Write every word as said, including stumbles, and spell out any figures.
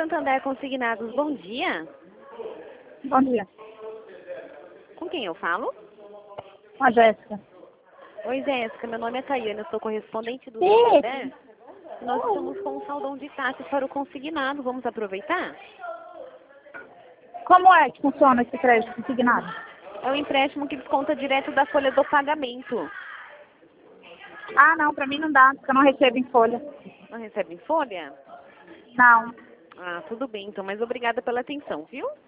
Santander Consignados, bom dia. Bom dia. Com quem eu falo? Com a Jéssica. Oi, Jéssica, meu nome é Tayana, eu sou correspondente do Sim. Santander. Nós estamos com um saldão de taxas para o consignado, vamos aproveitar? Como é que funciona esse crédito consignado? É um empréstimo que desconta direto da folha do pagamento. Ah, não, pra mim não dá, porque eu não recebo em folha. Não recebe em folha? Não. Ah, tudo bem, então, mas obrigada pela atenção, viu?